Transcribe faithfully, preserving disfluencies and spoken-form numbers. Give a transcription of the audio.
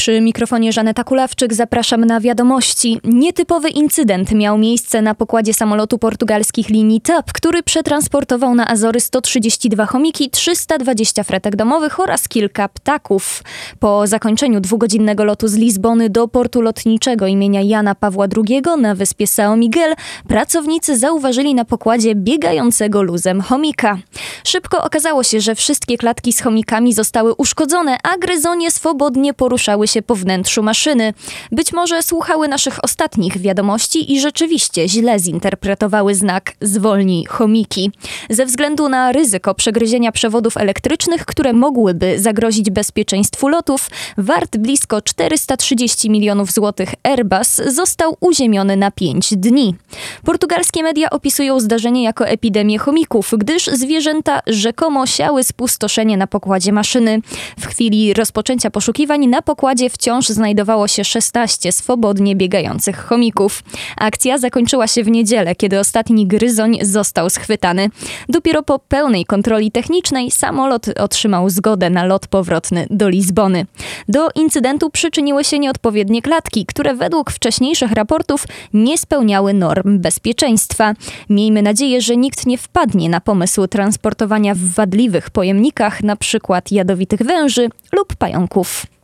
Przy mikrofonie Żaneta Kulawczyk, zapraszam na wiadomości. Nietypowy incydent miał miejsce na pokładzie samolotu portugalskich linii T A P, który przetransportował na Azory sto trzydzieści dwa chomiki, trzysta dwadzieścia fretek domowych oraz kilka ptaków. Po zakończeniu dwugodzinnego lotu z Lizbony do portu lotniczego imienia Jana Pawła drugiego na wyspie São Miguel pracownicy zauważyli na pokładzie biegającego luzem chomika. Szybko okazało się, że wszystkie klatki z chomikami zostały uszkodzone, a gryzonie swobodnie poruszały się po wnętrzu maszyny. Być może słuchały naszych ostatnich wiadomości i rzeczywiście źle zinterpretowały znak „Zwolnij chomiki”. Ze względu na ryzyko przegryzienia przewodów elektrycznych, które mogłyby zagrozić bezpieczeństwu lotów, wart blisko czterysta trzydzieści milionów złotych Airbus został uziemiony na pięć dni. Portugalskie media opisują zdarzenie jako epidemię chomików, gdyż zwierzęta rzekomo siały spustoszenie na pokładzie maszyny. W chwili rozpoczęcia poszukiwań na pokładzie wciąż znajdowało się szesnaście swobodnie biegających chomików. Akcja zakończyła się w niedzielę, kiedy ostatni gryzoń został schwytany. Dopiero po pełnej kontroli technicznej samolot otrzymał zgodę na lot powrotny do Lizbony. Do incydentu przyczyniły się nieodpowiednie klatki, które według wcześniejszych raportów nie spełniały norm bezpieczeństwa. Miejmy nadzieję, że nikt nie wpadnie na pomysł transportowania w wadliwych pojemnikach, na przykład jadowitych węży lub pająków.